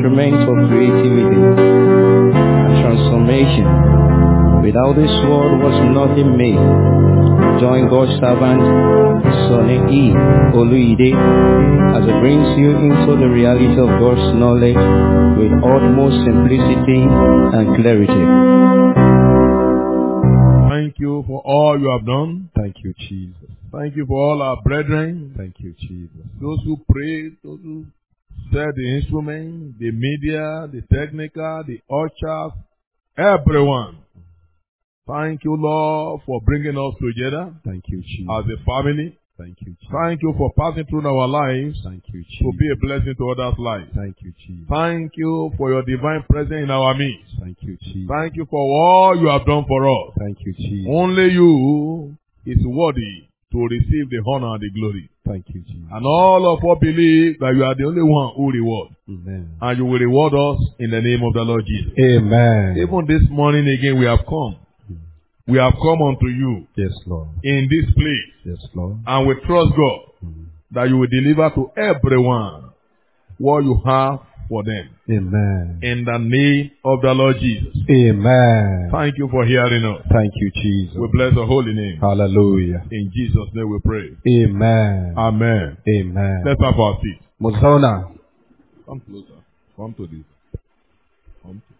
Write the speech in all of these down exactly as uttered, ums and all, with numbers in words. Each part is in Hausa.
instrument of creativity and transformation. Without this word was nothing made. Join God's servant, Sonny E. Oluide, as it brings you into the reality of God's knowledge with utmost simplicity and clarity. Thank you for all you have done. Thank you, Jesus. Thank you for all our brethren. Thank you, Jesus. Those who prayed, those who set the instrument, the media, the technical, the ushers, everyone. Thank you, Lord, for bringing us together. Thank you, Jesus. As a family. Thank you, Jesus. Thank you for passing through our lives. Thank you, Jesus. To be a blessing to others' lives. Thank you, Jesus. Thank you for your divine presence in our midst. Thank you, Jesus. Thank you for all you have done for us. Thank you, Jesus. Only you is worthy to receive the honor and the glory. Thank you, Jesus. And all of us believe that you are the only one who rewards. Amen. And you will reward us in the name of the Lord Jesus. Amen. Even this morning again we have come. We have come unto you. Yes, Lord. In this place. Yes, Lord. And we trust God mm. that you will deliver to everyone what you have for them. Amen. In the name of the Lord Jesus. Amen. Thank you for hearing us. Thank you, Jesus. We bless the holy name. Hallelujah. In Jesus' name we pray. Amen. Amen. Amen. Let's have our seat. Muzona. Come closer. Come to this. Come to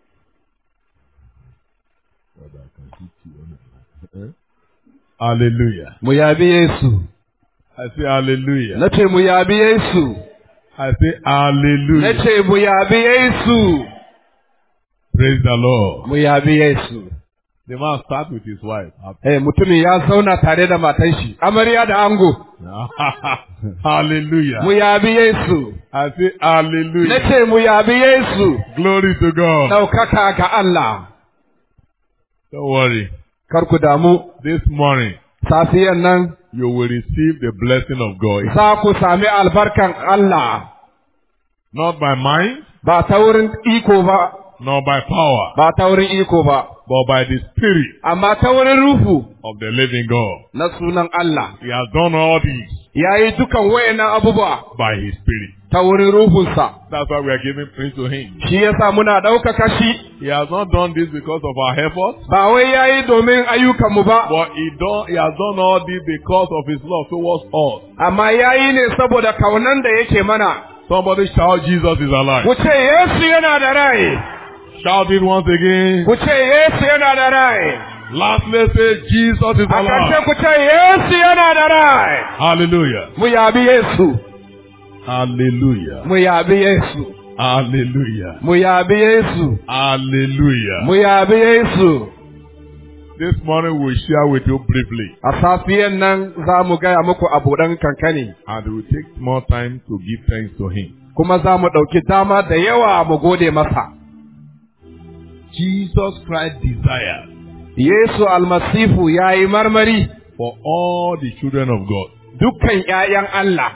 Brother, I can hit you on it. Eh? Hallelujah. Muyabi Yesu. I say hallelujah. Nache muyabi Yesu. I say hallelujah. Nache muyabi Yesu. Praise the Lord. Muyabi Yesu. The man start with his wife. Eh, mutumi ya zauna tare da matan shi. Amarya da ango. Hallelujah. Muyabi Yesu. I say hallelujah. Nache muyabi Yesu. Glory to God. Daukaka ga Allah. Don't worry. Kar ku damu. This morning, safiyan nan, you will receive the blessing of God. Za ku sami albarkan Allah. Not by mind. Ba ta wurin iko ba. Nor by power. Ba ta wurin iko ba. But by the Spirit. Amma ta wurin ruhu. Of the living God. Na sunan Allah. He has done all this. Yayi dukan wayannan abubuwa. By His Spirit. Ta wurin ruhunsa. That's why we are giving praise to Him. Shi yasa muna ɗaukaka shi. He has not done this because of our efforts. Ba wai yayi domin ayyukanmu ba. But he, done, he has done all this because of His love towards us. Amma yayi ne saboda kaunan da yake mana. Somebody shout, Jesus is alive. Ku ce Yesu yana da rai. Shout it once again. Ku ce Yesu yana da rai. Lastly, say Jesus is alive. A ƙarshe ku ce Yesu yana da rai. Hallelujah. Mu yabi Yesu. Hallelujah. Mu yabi Yesu. Hallelujah. Mu yabi Yesu. Hallelujah. Mu yabi Yesu. This morning we'll share with you briefly. A safiyan nan za mu gaya muku abu ɗan kankani. And we'll take more time to give thanks to Him. Kuma za mu ɗauki dama da yawa mu gode masa. Jesus Christ desires. Yesu almasifu ya yi marmari. For all the children of God. Dukkan ’ya'yan Allah.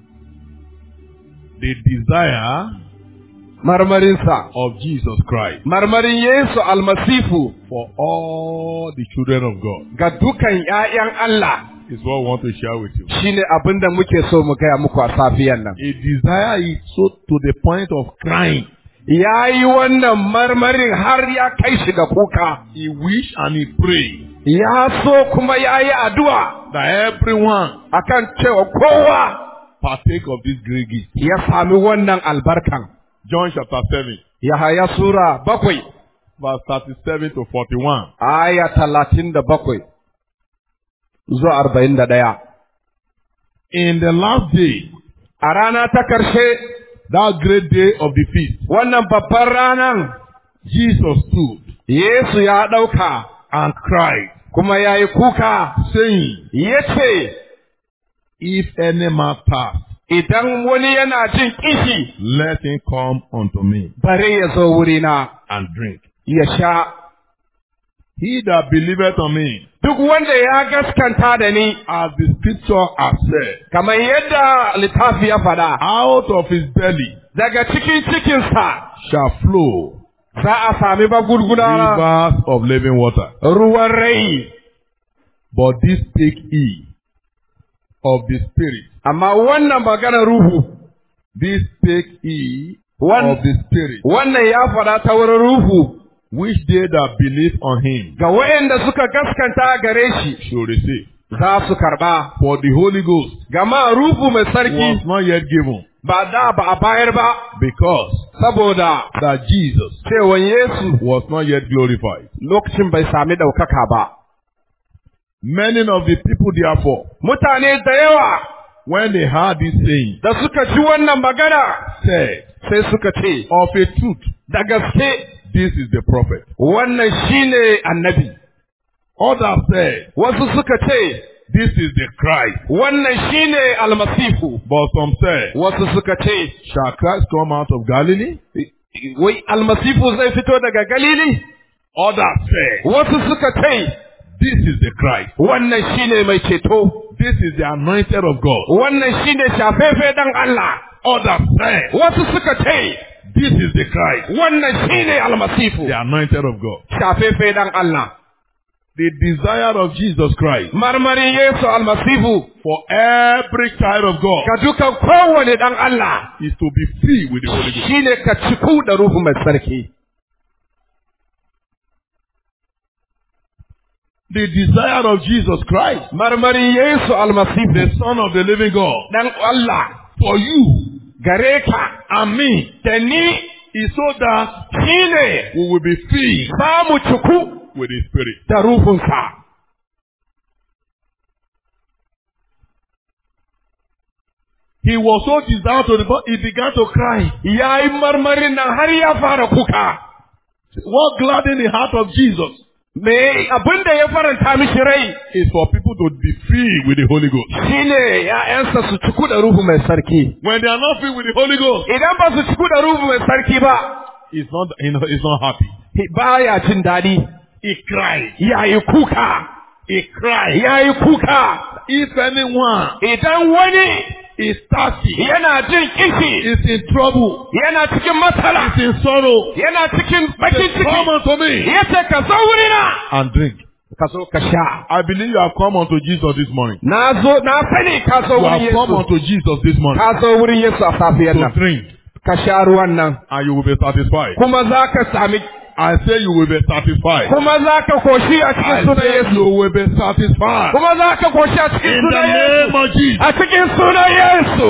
The desire. Marmarinsa. Of Jesus Christ. Marmarin Yesu almasifu. For all the children of God. Ga dukkan ’ya'yan Allah. Is what we want to share with you. Shine abin da muke so mu gaya muku a safiyan nan. A desire is so to the point of crying. Ya yi wannan marmarin har ya kai shi ga kuka. He wish and he pray. Ya so kuma ya yi addu'a. That everyone. Akan cewa kowa. Partake of this great gift. Ya sami wannan albarkan. John chapter seven. Yahaya Sura bakwai. Verse thirty-seven to forty-one. Aya talatin da bakwai. Zuwa arba'in da ɗaya. In the last day. A rana ta karshe. That great day of the feast. Wannan babban ranan. Jesus stood. Yesu ya ɗauka. And cried. Kuma ya yi kuka. Saying. Ya ce. If any man thirst. Idan wani yana jin kishi. Let him come unto me. Bare ya zo wurina. And drink. Ya sha. He that believeth on me. Duk wanda ya gaskanta da ni. As the scripture has said. Kamar yadda littafi ya faɗa. Out of his belly. Daga cikin cikinsa. Shall flow. Za a sami magulguna. Rivers of living water. Ruwan rai. But this take ye of the Spirit. Amma wannan magana ruhu. This take ye of the Spirit, wannan ya faɗa ta wurin ruhu which they that believe on him ga waɗanda suka gaskanta gare shi should receive. za su karɓa. For the Holy Ghost Gama ruhu mai sarki was not yet given, ba da ba a bayar ba, because saboda that Jesus cewa Yesu was not yet glorified. lokacin bai sami ɗaukaka ba. Many of the people, therefore, Mutane da yawa when they heard this saying, da suka ji wannan magana said, sai suka ce, of a truth, da gaske this is the prophet. wannan shine annabi. Others said, Wasu suka ce, this is the Christ. wannan shine almasihu. But some said, Wasu suka ce, shall Christ come out of Galilee? wai almasihu zai fito daga Galili? Others said, Wasu suka ce, this is the Christ. wannan shine mai ceto. This is the anointed of God. Wannan shine shafefe dan Allah. Others said, Wasu suka ce, this is the Christ, wannan shine almasihu. the anointed of God. Shafefe dan Allah. The desire of Jesus Christ Marmarin Yesu almasihu for every child of God ga dukan kowane dan Allah is to be free with the Holy Ghost. shine ka ciku da ruhu mai sarki. The desire of Jesus Christ, Marmarin Yesu almasihu the Son of the living God, dan Allah for you gare ka and me, da ni is so that shine we will be free samu ciku with the Spirit. da ruhunsa. He was so desired to the point, he began to cry. Yayi marmarin nan har ya fara kuka. What gladdened the heart of Jesus Me abinda ya faranta mishi rai is for people to be free with the Holy Ghost. shine ya'yansa su ciku da ruhu mai sarki. When they are not free with the Holy Ghost, Idan ba su ciku da ruhu mai sarki ba, he's not, you know, he's not happy. baya jin daɗi. He cried. Yayi kuka. He cried. Yayi kuka. If anyone Idan wani is thirsty, yana jin kishi, is in trouble, yana cikin matsala, is in sorrow, yana cikin bakin say, come ciki, unto me yace ka zo wurina, and drink. ka zo ka sha. I believe you have come unto Jesus this morning. Na zo, na sani ka zo You wurin have come Yesu. unto Jesus this morning Ka zo wurin Yesu a safiyar to nan. drink, Ka sha ruwan nan. and you will be satisfied. Kuma za ka sami, I say you will be satisfied. kuma za ka koshi a I cikin sunan say Yesu. you will be satisfied. Kuma za ka koshi a cikin In the sunan name Yesu. of Jesus, A cikin sunan Yesu.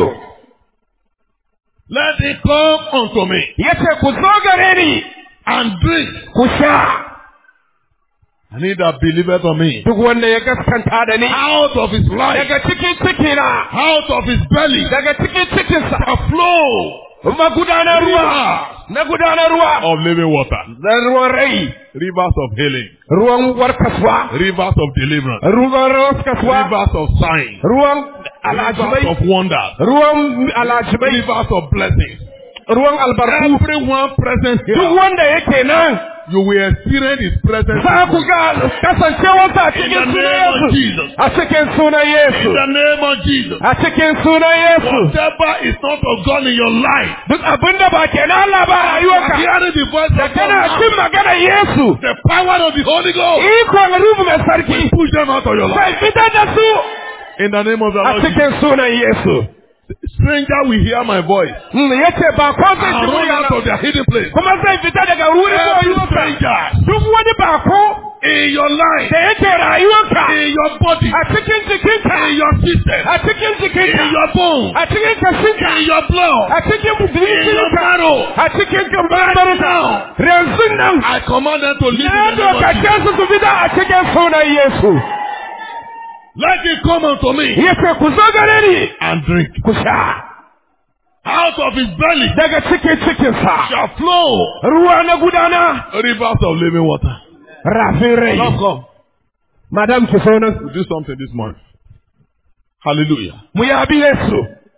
let it come unto me Yace ku zo gare ni, and drink. ku sha. And he that believeth on me, Duk wanda ya gaskanta da ni, out of his life, daga cikin cikina, out of his belly, daga cikin cikinsa, shall flow magudanar ruwa, rivers na gudanar ruwa, of living water, da ruwan rai, rivers of healing, ruwan warkaswa, rivers of deliverance, ruwan warkaswa, rivers of signs, ruwan rivers alajibai, of wonders, ruwan alajibai, rivers of blessings. ruwan albarku. Everyone present Duk here, wanda yake nan, you will experience his presence. za ku ga kasancewarsa a cikin In the sunan name of Yesu. Jesus. A cikin sunan Yesu. In the name of Jesus. A cikin sunan Yesu. Whatever is not of God in your life, Duk abin da ba ke na Allah ba a rayuwarka, hearing the voice da of kana God, jin maganar Yesu, the power of the Holy Ghost, ikon ruhu mai sarki, push them out of your life. sai fitar da su In the name of the a Lord Jesus. cikin sunan Yesu. Stranger will hear my voice Mm, yace ba ko zai and ji run out muryana, of their hidden place. kuma zai fita daga wurin Every koyuwarsa. stranger Duk wani bako in your life, da yake rayuwarka in your body, a cikin jikinka, in your system, a cikin in jikinka, your bones, a cikin kashinka, in your blood, a cikin in your jikinka, marrow. a cikin gambarka. Yanzu nan, I command them to live na in the name of dokace Jesus. su su fita a cikin sunan Yesu. Let it come unto me Yace ku zo gare ni, and drink. ku sha. Out of his belly Daga cikin cikinsa, shall flow ruwa na gudana, rivers of living water. rafin rai. Now come. Madam ki so nan, We'll do something this morning. Hallelujah. mu yabi Yesu.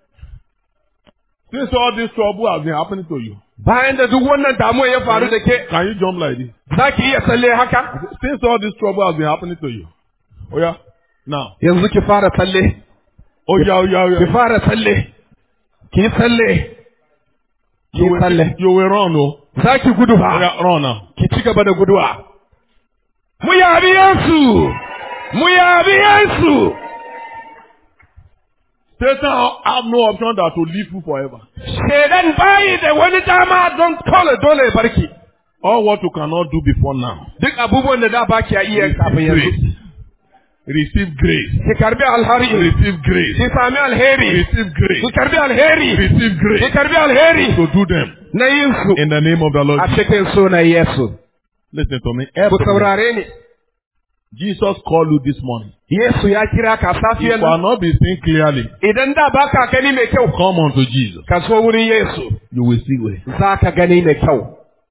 Since all this trouble has been happening to you, Bayan da duk wannan damuwa ya faru da ke, can you jump like this? za ki iya tsalle haka? Since all this trouble has been happening to you. Oh yeah? Now. Yanzu ki fara tsalle, Oh yeah, oh yeah, oh ki yeah. fara tsalle, ki yi tsalle, ki You yi will, tsalle. you will run, oh. Za ki gudu Oh ba, yeah, run now. ki ci gaba da guduwa. Mu yabi Yesu, mu yabi Yesu. Satan have no option than to live you forever. Shedan bayi da wani dama don kole dole ya barki. All what you cannot do before now. Duk abubuwan da da baki a iya kafin yanzu. Receive grace. Ki karbi alheri. Receive grace. Ki sami alheri. Receive grace. Ki karbi alheri. Receive grace. Ki karbi alheri. To do them. Na yin su. In the name of the Lord. A cikin sunan Yesu. Listen to me. Ku saurare ni. Jesus called you this morning. Yesu ya kira ka safiyar If you are not be seeing clearly, idan da baka gani mai kyau, come unto Jesus. ka so wurin Yesu. You will see way. Za ka gani mai kyau.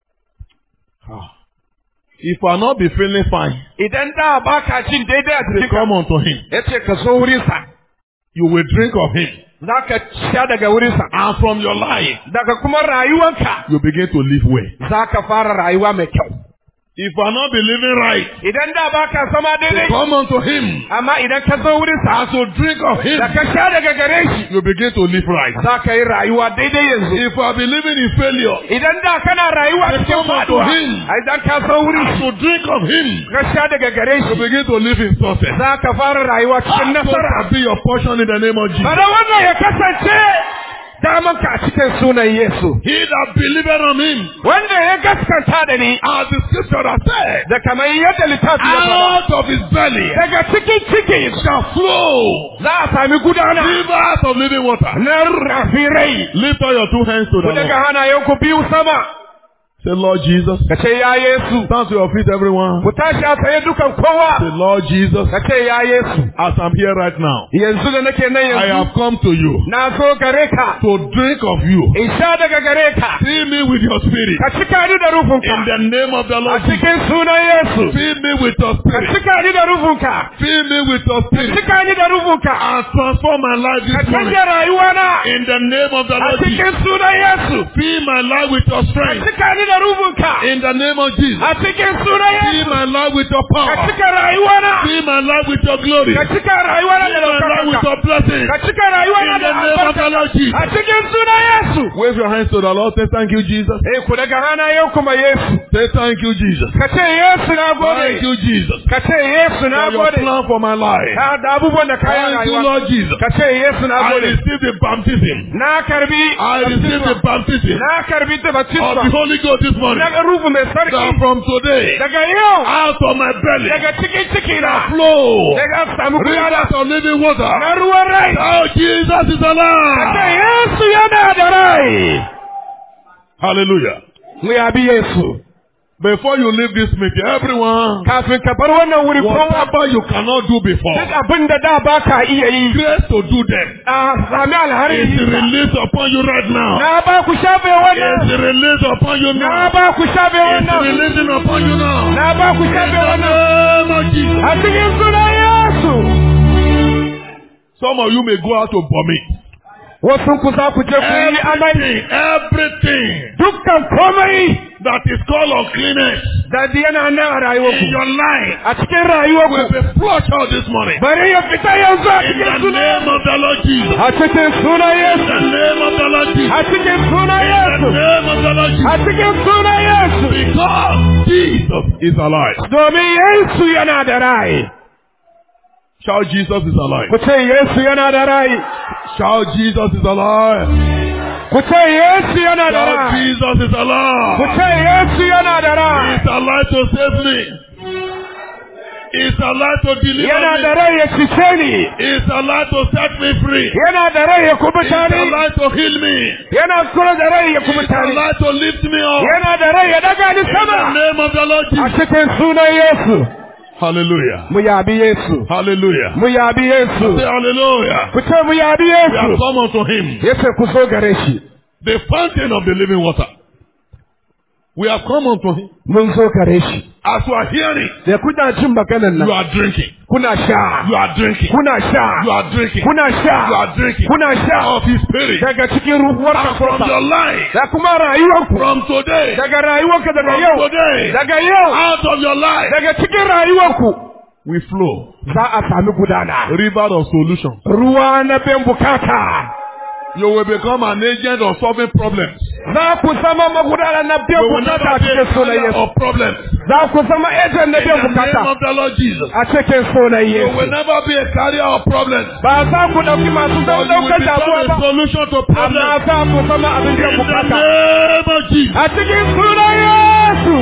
If you are not be feeling fine, idan da baka jin daidai a cikin come unto him. yace ka so wurin sa. You will drink of him. Za ka sha daga wurin sa. And from your life, daga kuma rayuwanka, you begin to live well. za ka fara rayuwa mai kyau. If you are not believing right, idan da baka sama daidai, come unto him. amma idan ka zo wurin sa, As you drink of him, da ka sha daga gare shi, you begin to live right. za ka yi rayuwa daidai yanzu. If you are believing in failure, idan da kana rayuwa cikin come unto faduwa, him. idan ka zo wurin As you drink of him, ka sha daga gare you shi, begin to live in success. za ka fara rayuwa cikin That nasara. shall be your portion in the name of Jesus. Bada wannan ya kasance damanka a cikin sunan Yesu. He that believeth on him, Wanda ya gaskanta da ni, as the scripture has said, da kamar yadda littafi ya faɗa, out of his belly daga cikin ciki shall flow za a sami gudana rivers of living water. na rafirai. Lift up your two hands to the Ku daga Lord. hannayenku biyu sama, Say, Lord Jesus. ka ce ya Yesu. Stand to your feet, everyone. Ku tashi a tsaye dukan kowa, Say, Lord Jesus, ka ce ya Yesu. as I'm here right now, Yanzu da nake nan I yanzu, have come to you na zo gare ka, to drink of you. in sha daga gare ka, Fill me with your spirit. ka cika ni da rufunka, In the name of the a Lord Jesus. cikin sunan Yesu. Fill me with your Ka spirit. cika ni da rufunka, Fill me with your ka spirit. cika ni da rufunka, And transform my life ka this morning. canja rayuwana, In the name of the a Lord Jesus. cikin sunan Yesu. Fill my life with your Ka strength. cika ni da rufunka, In the name of Jesus. a cikin sunan Fill Yesu. my life with your Ka power. cika rayuwana, Fill my life with your glory. ka Fill cika rayuwana da my life with ɗaukakarka, your blessing. ka cika rayuwana In da the name of the albarka, Lord Jesus. a cikin sunan Yesu. Wave your hands to the Lord. Say thank you, Jesus. Eh, ku daga hannayen kuma Yesu. Say thank you, Jesus. Ka ce Yesu na Thank gode. you, Jesus. Ka ce Yesu na For your gode. plan for my life. Ka da abubuwan da kayan Thank you, rayuwa. Lord Jesus. Ka ce Yesu na I gode. receive the baptism. Na karbi. I receive the baptism Na karbi ta of the baptisma. Holy Ghost this morning. Na ruhu mai That sarki. from today, Daga yau. out of my belly, Daga cikin ciki na. flow Daga samu kuyana. rivers of living water. Na ruwan rai. Oh, Jesus is Ka ce alive. Yesu yana da rai. Hallelujah. Mu yabi Yesu. Before you leave this meeting, everyone, Kafin ka bar wannan wuri kowa. whatever you cannot do before, Duk abin da da ba ka iya yi. grace to do them A sami alhari. is released upon you right now. Na ba ku shafe wannan. Is released upon you Na now. ba ku shafe Is wannan. releasing upon you now. Na ba ku In shafe the wannan. name of Jesus. A cikin sunan Yesu. Some of you may go out to vomit. Wasu ku za ku je ku yi amai. Everything, everything Dukkan komai that is called uncleanness da yana nan a in rayuwarku. your life A cikin will rayuwarku. be flushed out this morning. Bari ya fita yanzu a In cikin the sunan. name of the Lord Jesus. A cikin sunan In Yesu. the name of the Lord Jesus. A cikin sunan In Yesu. the name of the Lord A Jesus. cikin sunan Yesu. Because Jesus is alive. Domin Yesu yana da rai. Shout, Jesus is alive. Ku ce Yesu yana da rai. Shout, Jesus is alive. Ku ce Yesu yana da Shout, rai. Jesus is Ku alive. ce Yesu yana da rai. He's alive to save me. He's alive to deliver Yana da me. rai ya cice ni. He's alive to set me free. Yana da rai ya He's kubuta ni. alive to heal me. Yana kuma da rai ya He's kubuta ni. alive to lift me up. Yana da rai ya daga ni In the sama. name of the Lord A Jesus. cikin sunan Yesu. Hallelujah. Mu yabi Yesu. Hallelujah. Mu yabi Say Yesu. hallelujah. Ku ce mu yabi We have Yesu. come unto him, Yace ku so gare shi. the fountain of the living water. We have come unto him. Mun so gare shi. As you are hearing, Da kuna jin maganan you nan. are drinking. Kuna sha. You are drinking. Kuna You sha. are drinking. Kuna You sha. are drinking Kuna sha. of his spirit. Daga cikin ruhuwar And from your kasosa. life, Da kuma rayuwarku. from today, Daga rayuwarka daga from yau. today, Daga yau. out of your life, Daga cikin rayuwarku. we flow. Za a sami gudana. River of solution. Ruwa na bin bukata. You will become an agent of solving problems. Za ku zama magudana na You biyan will bukata never a be a cikin sunan carrier Yesu. of problems. Za ku zama ejen na biyan In the name bukata. of the Lord Jesus. A cikin sunan You will Yesu. never be a carrier of problems. Ba za ku ɗauki masu But you will ɗaukar become damuwa a ba. solution to Amma problems. za ku zama abin In biyan the bukata. name of Jesus. A cikin sunan Yesu.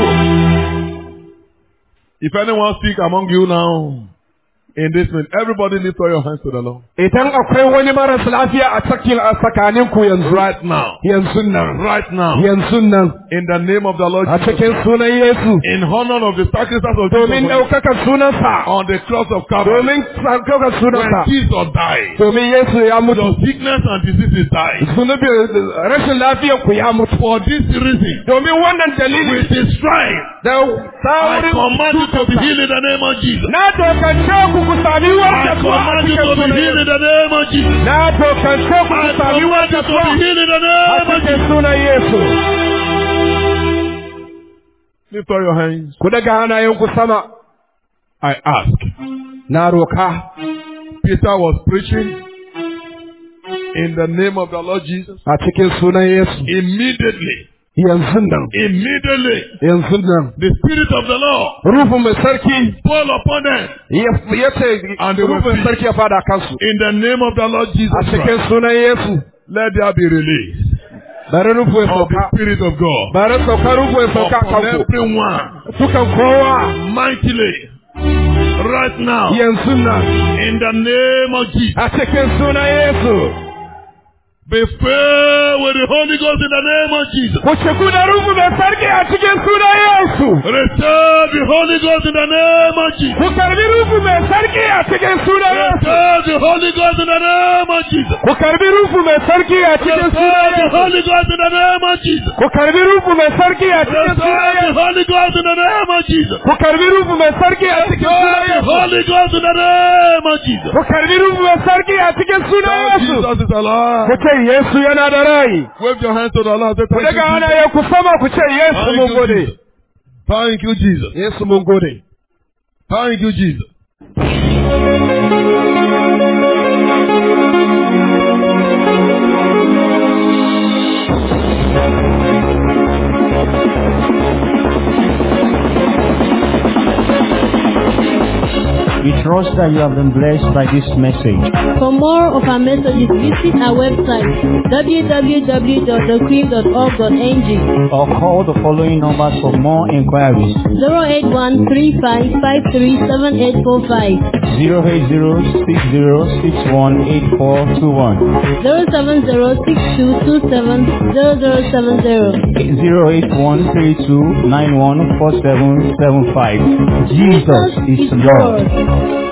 If anyone speak among you now, in this minute, everybody lift up your hands to the Lord. Idan akwai wani maras lafiya a cikin a tsakaninku yanzu. Right now. Yanzu nan. Right now. Yanzu nan. In the name of the Lord A Jesus. cikin sunan Yesu. In honor of the sacrifice of Domin Jesus ɗaukakar sunansa. on the cross of Calvary. Domin ɗaukakar When sunansa. Jesus died, Domin Yesu ya mutu. your sickness and diseases died. Zunubi rashin lafiyar ku ya mutu. For this reason, Domin wannan dalili with his stripes, da I saurin command you to be healed in the name of Jesus. na dokance ku ku sami I warkaswa a command you cikin to be sunan healed in Yesu. the name of Jesus. Na dokance ku I ku sami command you to warkaswa be healed in the a name of cikin Jesus. sunan Yesu. Lift up your hands. Ku daga hannayenku sama. I ask. Na roka. Peter was preaching in the name of the Lord Jesus. A cikin sunan Yesu. Immediately, Yanzu nan. immediately, Yanzu nan. the Spirit of the Lord Ruhu mai sarki fall upon them ya ce And they will ruhu mai see. sarki ya fada kansu. in the name of the Lord Jesus A cikin Christ. sunan Yesu. Let there be release Bari ruhu ya of the sauka. Spirit of God Bari sauka ruhu ya sauka upon kanku. everyone Dukan kowa. mightily right now Yanzu nan. in the name of Jesus. A cikin sunan Yesu. Be filled with the Holy Ghost in the name of Jesus. Ku shigu da ruhu mai sarki a cikin sunan Yesu. Receive the Holy Ghost in the name of Jesus. Ku karbi ruhu mai sarki a cikin sunan Yesu. Receive the Holy Ghost in the name of Jesus. Ku karbi ruhu mai sarki a cikin Receive sunan the Yesu. Holy Ghost in the name of Jesus. Ku karbi ruhu mai sarki a cikin Receive sunan the Yesu. Holy Ghost in the name of Jesus. Ku karbi ruhu mai sarki a cikin sunan Receive the Yesu. Holy Ghost in the name of Jesus. Ku karbi ruhu mai sarki a cikin sunan Thank Yesu. Jesus is alive. Ku ce Yesu yana da rai. Wave your hands to the Lord. Say, Ku thank you, daga Jesus. hannaye ku sama ku ce Yesu Thank mun you, gode. Jesus. Thank you, Jesus. Yesu mun gode. Thank you, Jesus. We trust that you have been blessed by this message. For more of our messages, visit our website w w w dot the cream dot org dot n g Or call the following numbers for more inquiries. zero eight one three five five three seven eight four five, zero eight zero six zero six one eight four two one. zero seven zero six two two seven zero zero seven zero. zero eight one three two nine one four seven seven five. Jesus is Lord.